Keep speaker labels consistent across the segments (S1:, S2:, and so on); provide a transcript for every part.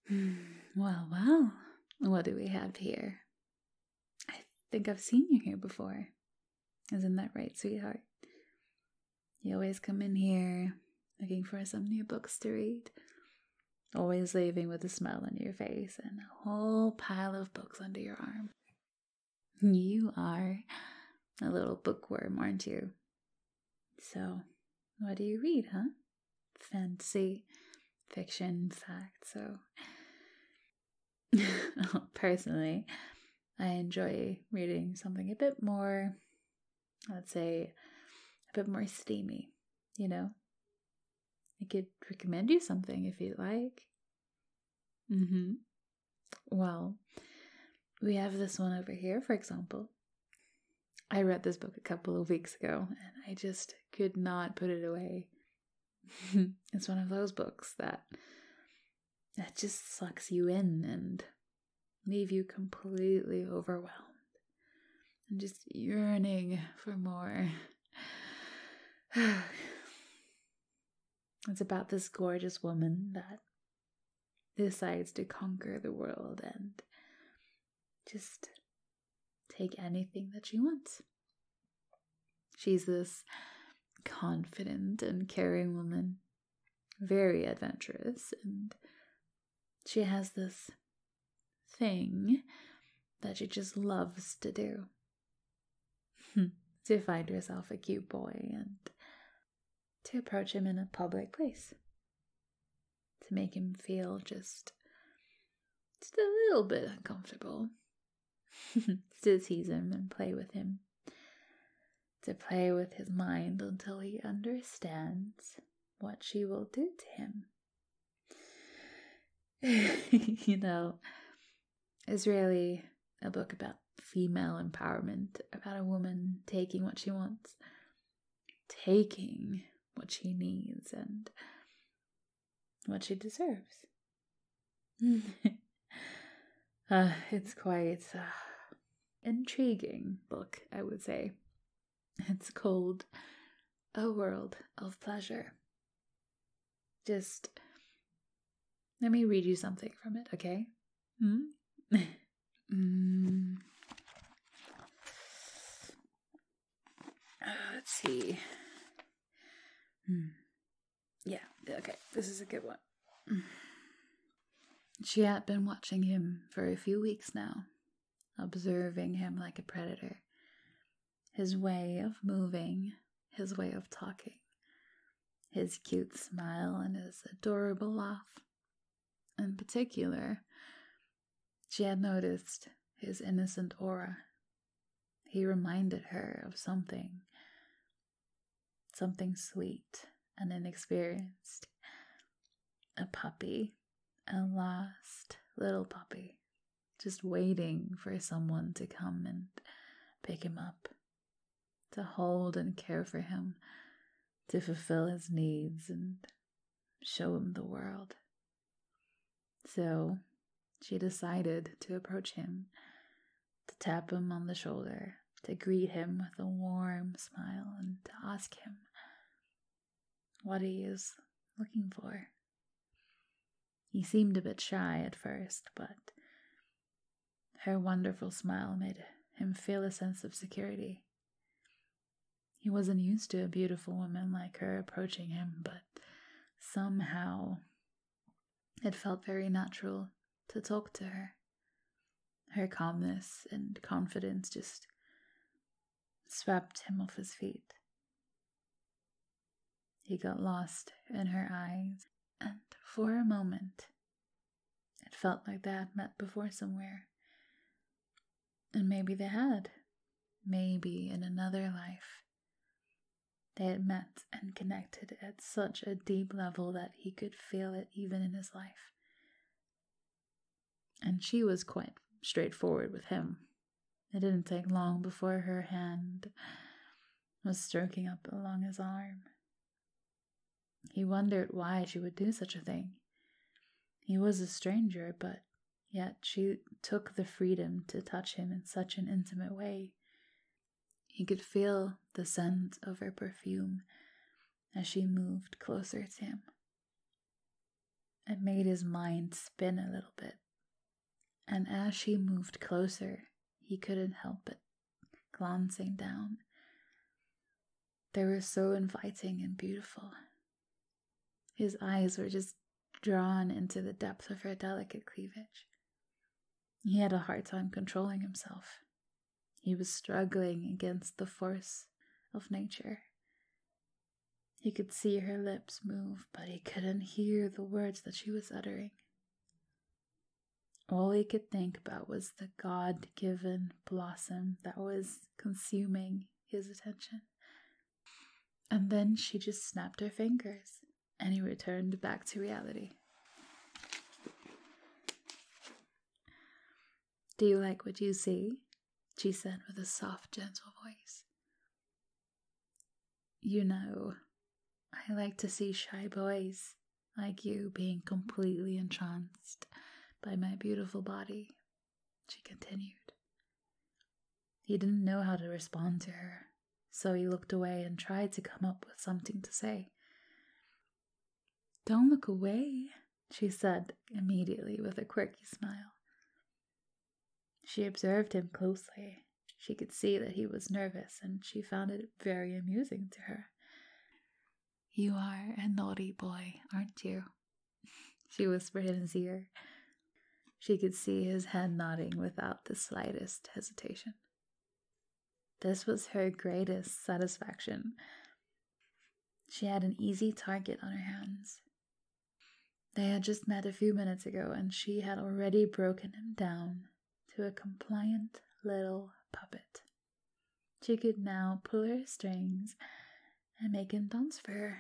S1: Well, what do we have here? I think I've seen you here before. Isn't that right, sweetheart? You always come in here looking for some new books to read. Always leaving with a smile on your face and a whole pile of books under your arm. You are a little bookworm, aren't you? So, what do you read, huh? Fantasy, fiction, fact, so... Personally, I enjoy reading something a bit more, let's say, a bit more steamy, you know? I could recommend you something if you'd like. Well, we have this one over here, for example. I read this book a couple of weeks ago, and I just could not put it away. It's one of those books that just sucks you in and leave you completely overwhelmed and just yearning for more. It's about this gorgeous woman that decides to conquer the world and just take anything that she wants. She's this confident and caring woman, very adventurous, and she has this thing that she just loves to do. To find herself a cute boy and to approach him in a public place. To make him feel just a little bit uncomfortable. To tease him and play with him. To play with his mind until he understands what she will do to him. You know, it's really a book about female empowerment, about a woman taking what she wants, taking what she needs and what she deserves. It's quite intriguing book, I would say. It's called A World of Pleasure. Just let me read you something from it, okay? Let's see. Yeah, okay, this is a good one. She had been watching him for a few weeks now, observing him like a predator. His way of moving, his way of talking, his cute smile and his adorable laugh. In particular, she had noticed his innocent aura. He reminded her of something sweet and inexperienced. A puppy, a lost little puppy, just waiting for someone to come and pick him up, to hold and care for him, to fulfill his needs and show him the world. So she decided to approach him, to tap him on the shoulder, to greet him with a warm smile and to ask him what he is looking for. He seemed a bit shy at first, but her wonderful smile made him feel a sense of security. He wasn't used to a beautiful woman like her approaching him, but somehow it felt very natural to talk to her. Her calmness and confidence just swept him off his feet. He got lost in her eyes, and for a moment, it felt like they had met before somewhere. And maybe they had. Maybe in another life. They had met and connected at such a deep level that he could feel it even in his life. And she was quite straightforward with him. It didn't take long before her hand was stroking up along his arm. He wondered why she would do such a thing. He was a stranger, but yet she took the freedom to touch him in such an intimate way. He could feel the scent of her perfume as she moved closer to him. It made his mind spin a little bit, and as she moved closer, he couldn't help it glancing down. They were so inviting and beautiful. His eyes were just drawn into the depth of her delicate cleavage. He had a hard time controlling himself. He was struggling against the force of nature. He could see her lips move, but he couldn't hear the words that she was uttering. All he could think about was the God-given blossom that was consuming his attention. And then she just snapped her fingers, and he returned back to reality. "Do you like what you see?" she said with a soft, gentle voice. "You know, I like to see shy boys like you being completely entranced by my beautiful body," she continued. He didn't know how to respond to her, so he looked away and tried to come up with something to say. "Don't look away," she said immediately with a quirky smile. She observed him closely. She could see that he was nervous, and she found it very amusing to her. "You are a naughty boy, aren't you?" she whispered in his ear. She could see his head nodding without the slightest hesitation. This was her greatest satisfaction. She had an easy target on her hands. They had just met a few minutes ago, and she had already broken him down to a compliant little puppet. She could now pull her strings and make him dance for her.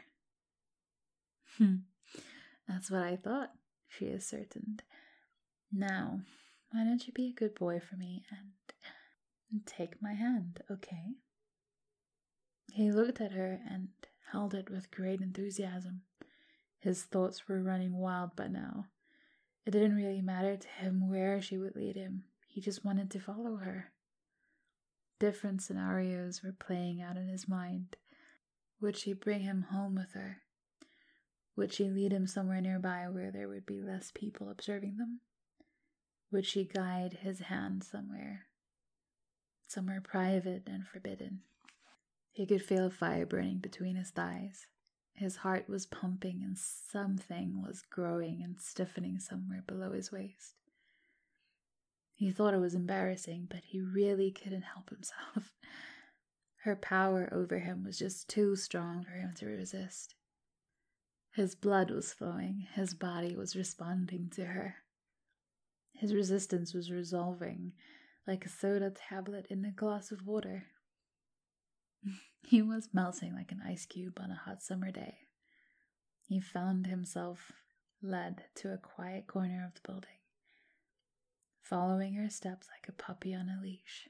S1: "That's what I thought," she ascertained. "Now, why don't you be a good boy for me and take my hand, okay?" He looked at her and held it with great enthusiasm. His thoughts were running wild by now. It didn't really matter to him where she would lead him. He just wanted to follow her. Different scenarios were playing out in his mind. Would she bring him home with her? Would she lead him somewhere nearby where there would be less people observing them? Would she guide his hand somewhere private and forbidden? He could feel fire burning between his thighs. His heart was pumping and something was growing and stiffening somewhere below his waist. He thought it was embarrassing, but he really couldn't help himself. Her power over him was just too strong for him to resist. His blood was flowing. His body was responding to her. His resistance was resolving like a soda tablet in a glass of water. He was melting like an ice cube on a hot summer day. He found himself led to a quiet corner of the building, following her steps like a puppy on a leash.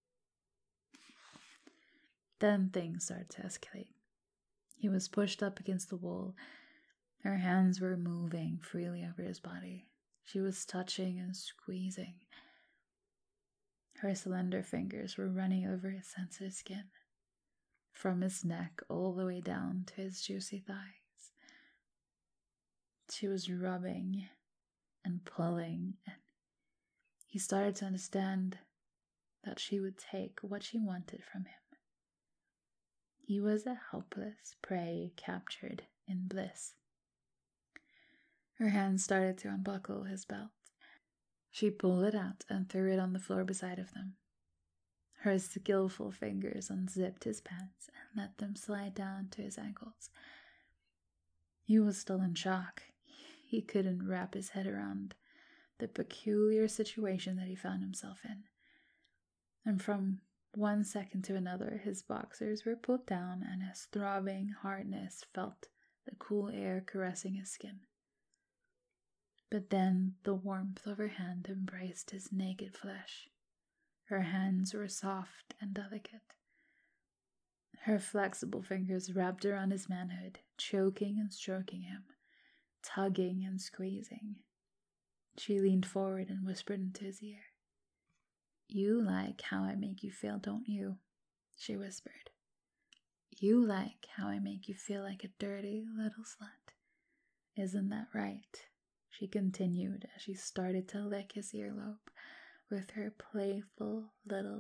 S1: Then things started to escalate. He was pushed up against the wall. Her hands were moving freely over his body. She was touching and squeezing. Her slender fingers were running over his sensitive skin, from his neck all the way down to his juicy thighs. She was rubbing and pulling, and he started to understand that she would take what she wanted from him. He was a helpless prey captured in bliss. Her hands started to unbuckle his belt. She pulled it out and threw it on the floor beside of them. Her skillful fingers unzipped his pants and let them slide down to his ankles. He was still in shock. He couldn't wrap his head around the peculiar situation that he found himself in. And from one second to another, his boxers were pulled down and his throbbing hardness felt the cool air caressing his skin. But then the warmth of her hand embraced his naked flesh. Her hands were soft and delicate. Her flexible fingers wrapped around his manhood, choking and stroking him, tugging and squeezing. She leaned forward and whispered into his ear. "You like how I make you feel, don't you?" she whispered. "You like how I make you feel like a dirty little slut. Isn't that right?" she continued as she started to lick his earlobe with her playful little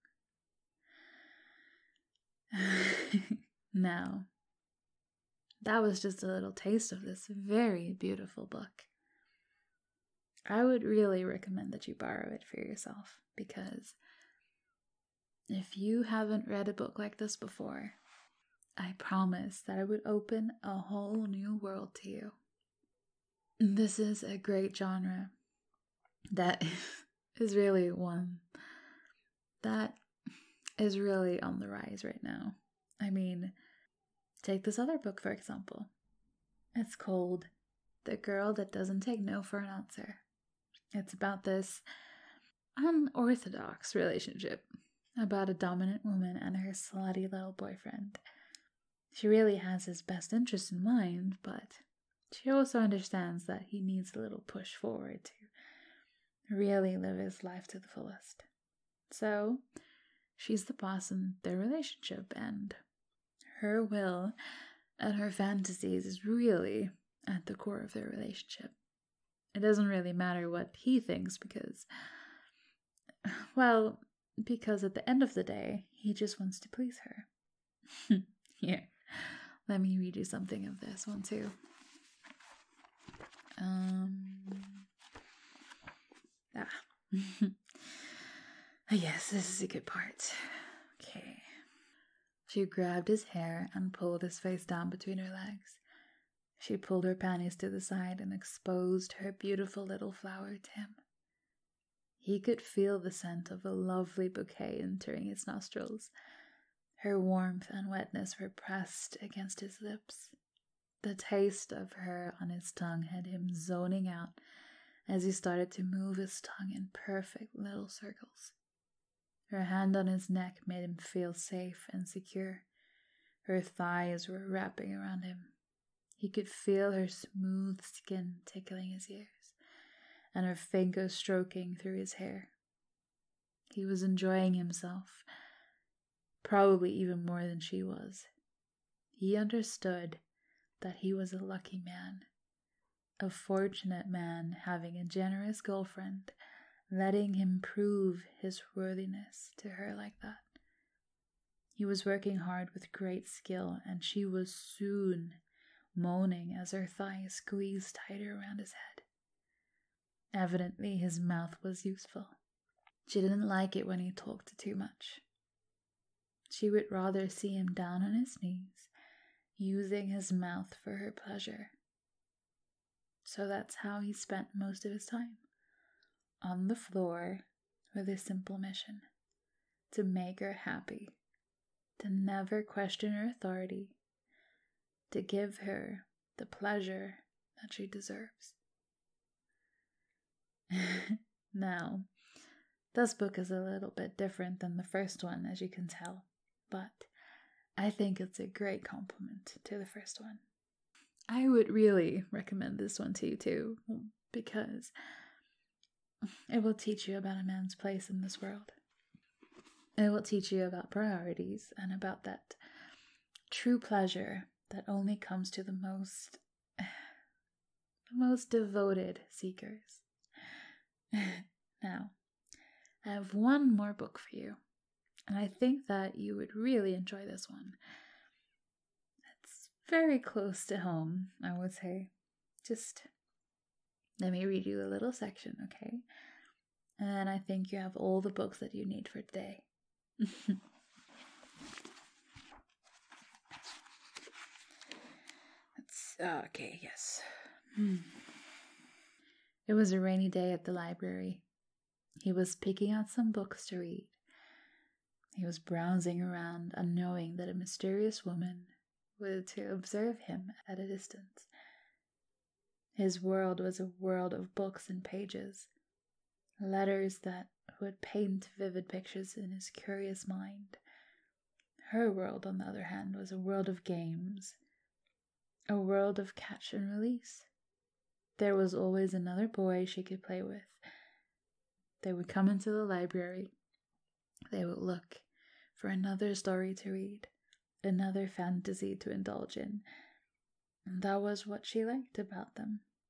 S1: tongue. Now, that was just a little taste of this very beautiful book. I would really recommend that you borrow it for yourself, because if you haven't read a book like this before, I promise that it would open a whole new world to you. This is a great genre that is really one that is really on the rise right now. I mean, take this other book, for example. It's called The Girl That Doesn't Take No for an Answer. It's about this unorthodox relationship, about a dominant woman and her slutty little boyfriend. She really has his best interest in mind, but she also understands that he needs a little push forward to really live his life to the fullest. So, she's the boss in their relationship, and her will and her fantasies is really at the core of their relationship. It doesn't really matter what he thinks because at the end of the day, he just wants to please her. Here, let me read you something of this one too. Yes, this is a good part. Okay. She grabbed his hair and pulled his face down between her legs. She pulled her panties to the side and exposed her beautiful little flower to him. He could feel the scent of a lovely bouquet entering his nostrils. Her warmth and wetness were pressed against his lips. The taste of her on his tongue had him zoning out as he started to move his tongue in perfect little circles. Her hand on his neck made him feel safe and secure. Her thighs were wrapping around him. He could feel her smooth skin tickling his ears, and her fingers stroking through his hair. He was enjoying himself, probably even more than she was. He understood that he was a lucky man, a fortunate man having a generous girlfriend, letting him prove his worthiness to her like that. He was working hard with great skill, and she was soon moaning as her thighs squeezed tighter around his head. Evidently, his mouth was useful. She didn't like it when he talked too much. She would rather see him down on his knees, using his mouth for her pleasure. So that's how he spent most of his time, on the floor with a simple mission: to make her happy, to never question her authority, to give her the pleasure that she deserves. Now, this book is a little bit different than the first one, as you can tell, but I think it's a great compliment to the first one. I would really recommend this one to you too, because it will teach you about a man's place in this world. It will teach you about priorities and about that true pleasure that only comes to the most devoted seekers. Now, I have one more book for you, and I think that you would really enjoy this one. It's very close to home, I would say. Just let me read you a little section, okay? And then I think you have all the books that you need for today. Okay, yes. It was a rainy day at the library. He was picking out some books to read. He was browsing around, unknowing that a mysterious woman was to observe him at a distance. His world was a world of books and pages, letters that would paint vivid pictures in his curious mind. Her world, on the other hand, was a world of games, a world of catch and release. There was always another boy she could play with. They would come into the library. They would look for another story to read, another fantasy to indulge in. And that was what she liked about them.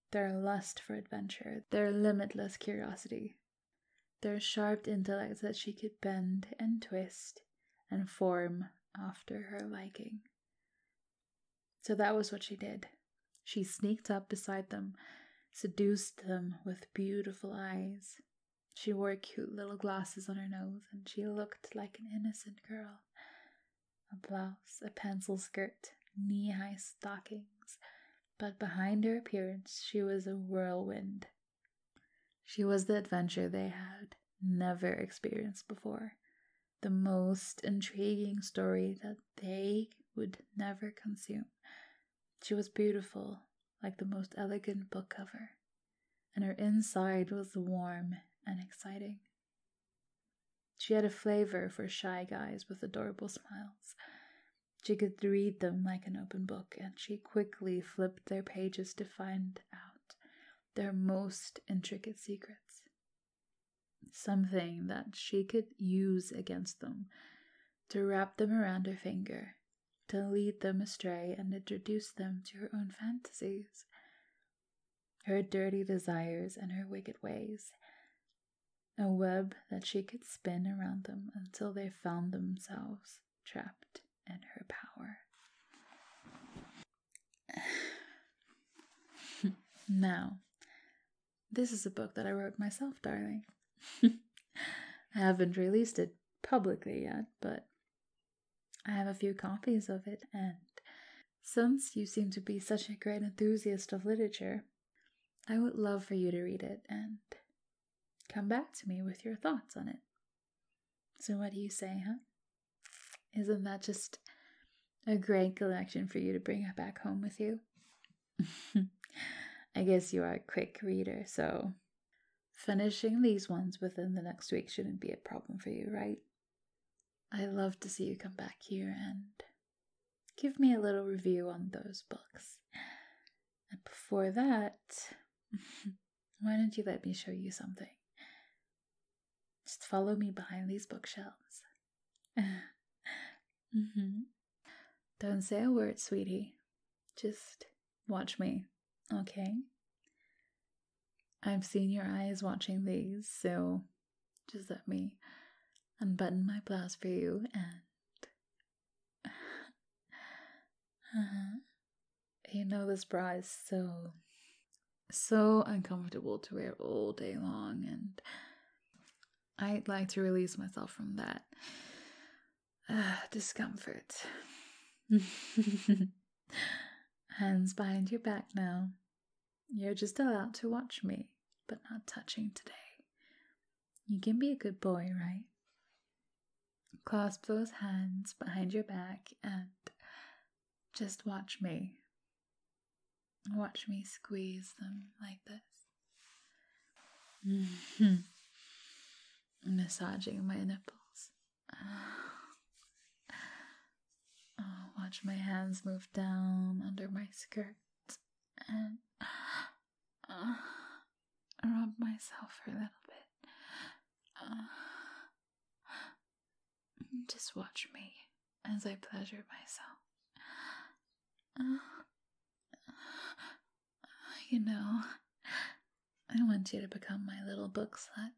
S1: their lust for adventure, their limitless curiosity, their sharp intellect that she could bend and twist and form after her liking. So that was what she did. She sneaked up beside them, seduced them with beautiful eyes. She wore cute little glasses on her nose, and she looked like an innocent girl. A blouse, a pencil skirt, knee-high stockings, but behind her appearance she was a whirlwind. She was the adventure they had never experienced before, the most intriguing story that they would never consume. She was beautiful, like the most elegant book cover, and her inside was warm and exciting. She had a flavor for shy guys with adorable smiles. She could read them like an open book, and she quickly flipped their pages to find out their most intricate secrets. Something that she could use against them, to wrap them around her finger, to lead them astray and introduce them to her own fantasies, her dirty desires and her wicked ways. A web that she could spin around them until they found themselves trapped in her power. Now, this is a book that I wrote myself, darling. I haven't released it publicly yet, but I have a few copies of it, and since you seem to be such a great enthusiast of literature, I would love for you to read it and come back to me with your thoughts on it. So what do you say, huh? Isn't that just a great collection for you to bring back home with you? I guess you are a quick reader, so finishing these ones within the next week shouldn't be a problem for you, right? I love to see you come back here and give me a little review on those books. And before that, why don't you let me show you something? Just follow me behind these bookshelves. Don't say a word, sweetie. Just watch me, okay? I've seen your eyes watching these, so just let me unbutton my blouse for you and you know this bra is so uncomfortable to wear all day long, and I'd like to release myself from that discomfort. Hands behind your back now. You're just allowed to watch me, but not touching today. You can be a good boy, right? Clasp those hands behind your back and just watch me. Watch me squeeze them like this. Massaging my nipples. Watch my hands move down under my skirt and rub myself for a little bit. Just watch me as I pleasure myself. You know, I want you to become my little book slut.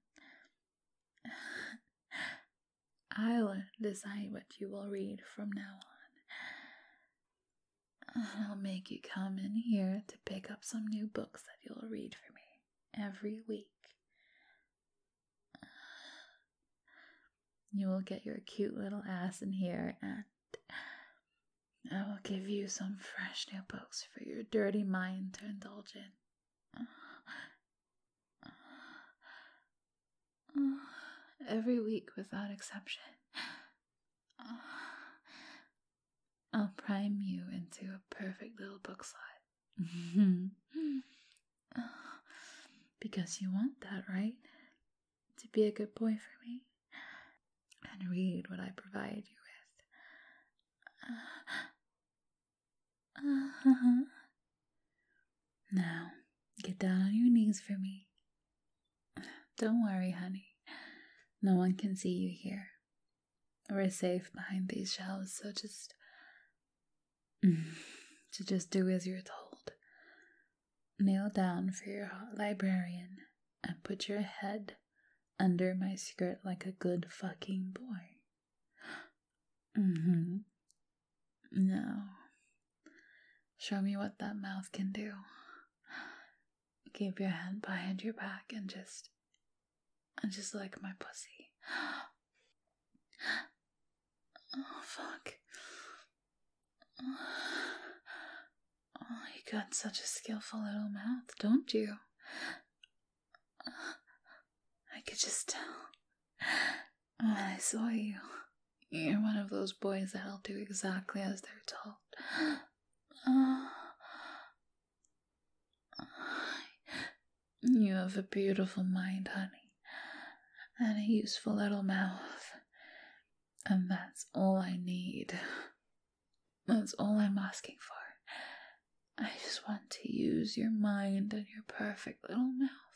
S1: I'll decide what you will read from now on. I'll make you come in here to pick up some new books that you'll read for me every week. You will get your cute little ass in here, and I will give you some fresh new books for your dirty mind to indulge in. Every week without exception. I'll prime you into a perfect little book slut. Because you want that, right? To be a good boy for me and read what I provide you with. Now, get down on your knees for me. Don't worry, honey. No one can see you here. We're safe behind these shelves, so just do as you're told. kneel down for your hot librarian and put your head under my skirt like a good fucking boy. Now, show me what that mouth can do. Keep your hand behind your back and just lick my pussy. Oh, fuck. Oh, you got such a skillful little mouth, don't you? I could just tell when I saw you. You're one of those boys that'll do exactly as they're told. You have a beautiful mind, honey, and a useful little mouth, and that's all I need. That's all I'm asking for. I just want to use your mind and your perfect little mouth.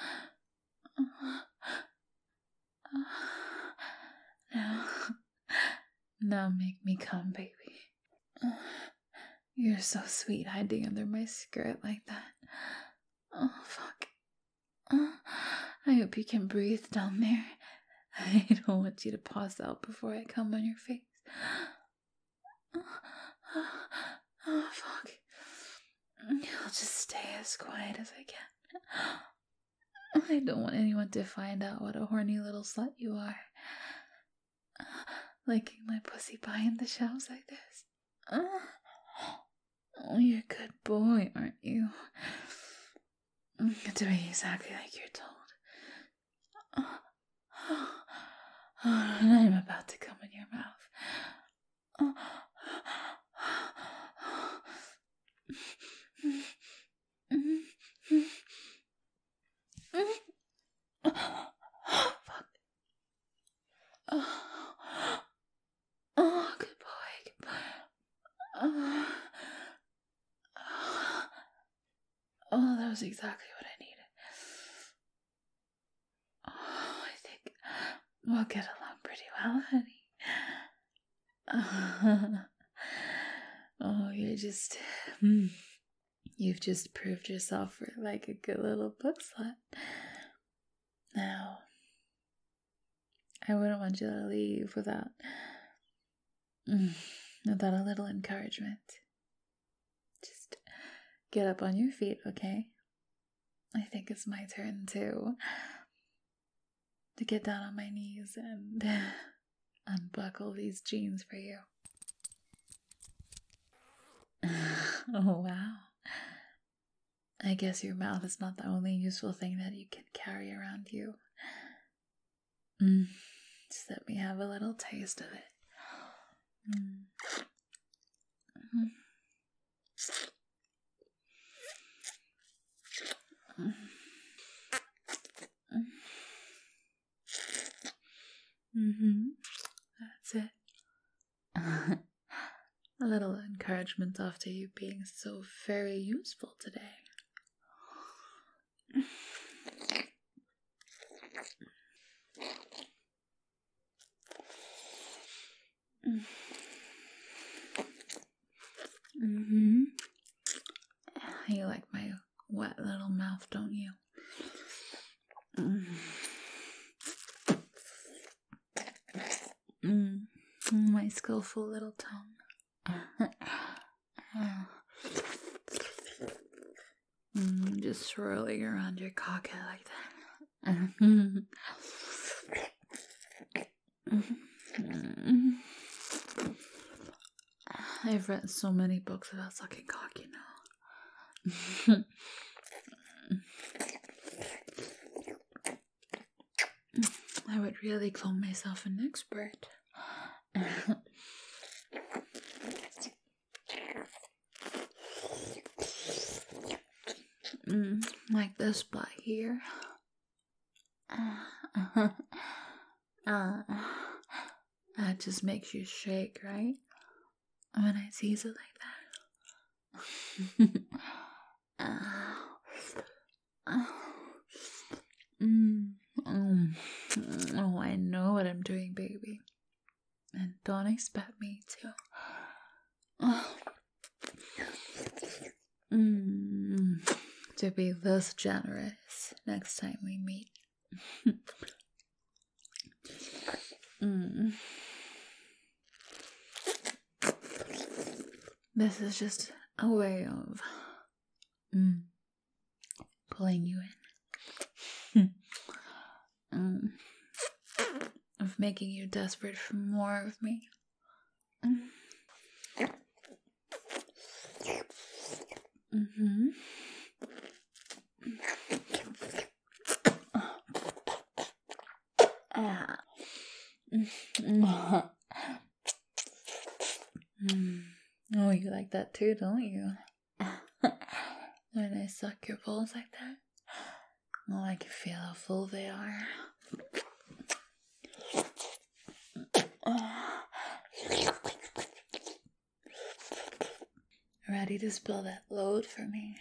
S1: Now make me come, baby. You're so sweet hiding under my skirt like that. Oh, fuck. I hope you can breathe down there. I don't want you to pass out before I come on your face. Oh, fuck. I'll just stay as quiet as I can. I don't want anyone to find out what a horny little slut you are. Licking my pussy behind the shelves like this. Oh, you're a good boy, aren't you? Doing exactly like you're told. And I'm about to come in your mouth. Fuck. Oh, good boy, good boy. Oh, that was exactly what I needed. Oh, I think we'll get along pretty well, honey. Oh, you've just proved yourself for like a good little book slut. Now, I wouldn't want you to leave without a little encouragement. Just get up on your feet, okay? I think it's my turn to get down on my knees and unbuckle these jeans for you. Oh, wow. I guess your mouth is not the only useful thing that you can carry around you. Just let me have a little taste of it. That's it. A little encouragement after you being so very useful today. You like my wet little mouth, don't you? My skillful little tongue. Just swirling around your cock like that. I've read so many books about sucking cock, you know. I would really call myself an expert. Like this spot here. That just makes you shake, right? When I tease it like that. Oh, I know what I'm doing, baby. And don't expect me be this generous next time we meet. This is just a way of pulling you in. Of making you desperate for more of me. Oh, you like that too, don't you? When I suck your balls like that, oh, I can feel how full they are. Ready to spill that load for me?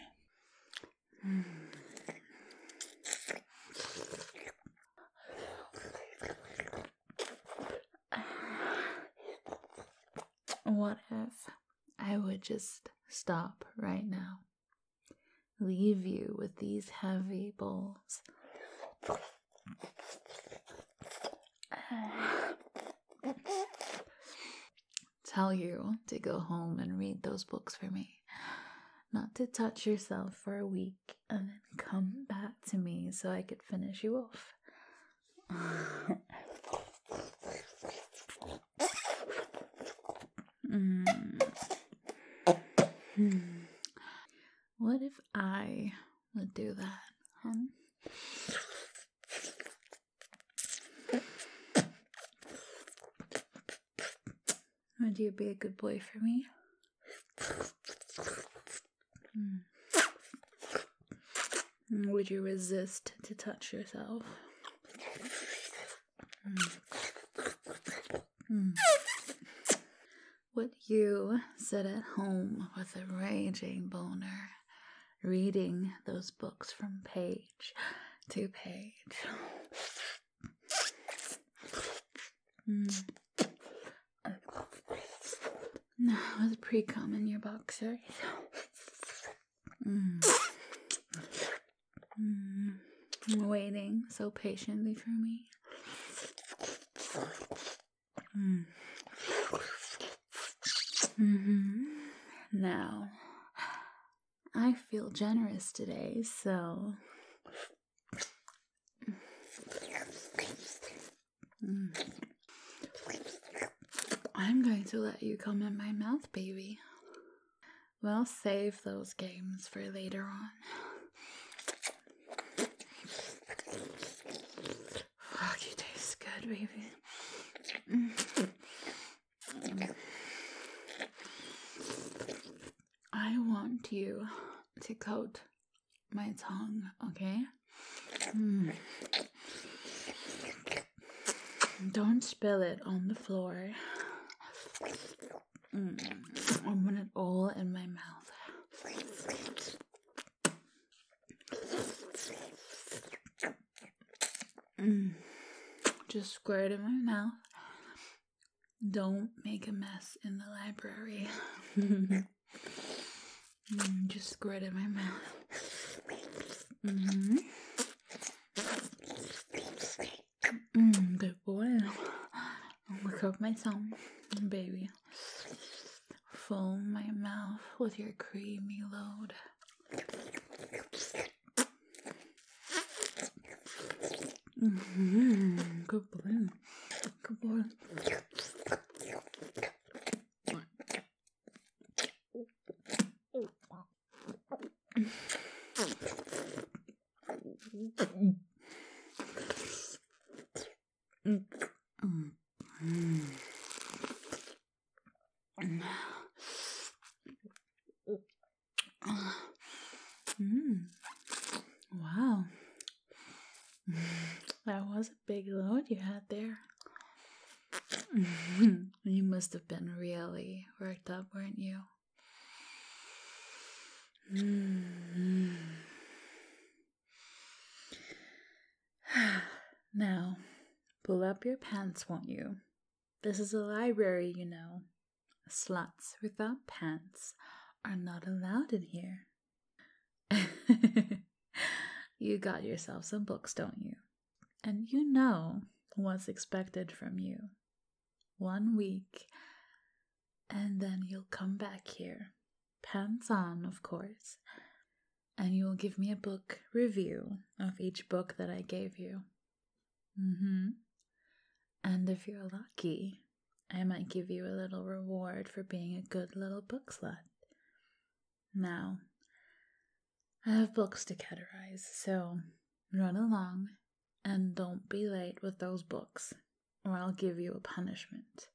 S1: What if I would just stop right now? Leave you with these heavy balls. Tell you to go home and read those books for me. Not to touch yourself for a week and then come back to me so I could finish you off. What if I would do that, huh? Would you be a good boy for me? Would you resist to touch yourself? Would you sit at home with a raging boner, reading those books from page to page? With pre-cum in your boxers? Waiting so patiently for me? Now, I feel generous today, so I'm going to let you come in my mouth, baby. We'll save those games for later on. Fuck, you taste good, baby. I want you to coat my tongue, okay? Don't spill it on the floor. I want it all in my mouth. Just squirt it in my mouth. Don't make a mess in the library. Just squirt it in my mouth. Good boy. Look up my tongue, baby. Fill my mouth with your creamy load. Good boy. Good boy. Wow. That was a big load you had there. You must have been really worked up, weren't you? Now, pull up your pants, won't you? This is a library, you know. Sluts without pants are not allowed in here. You got yourself some books, don't you? And you know what's expected from you. 1 week, and then you'll come back here, pants on, of course, and you'll give me a book review of each book that I gave you. And if you're lucky, I might give you a little reward for being a good little book slut. Now, I have books to categorize, so run along and don't be late with those books, or I'll give you a punishment.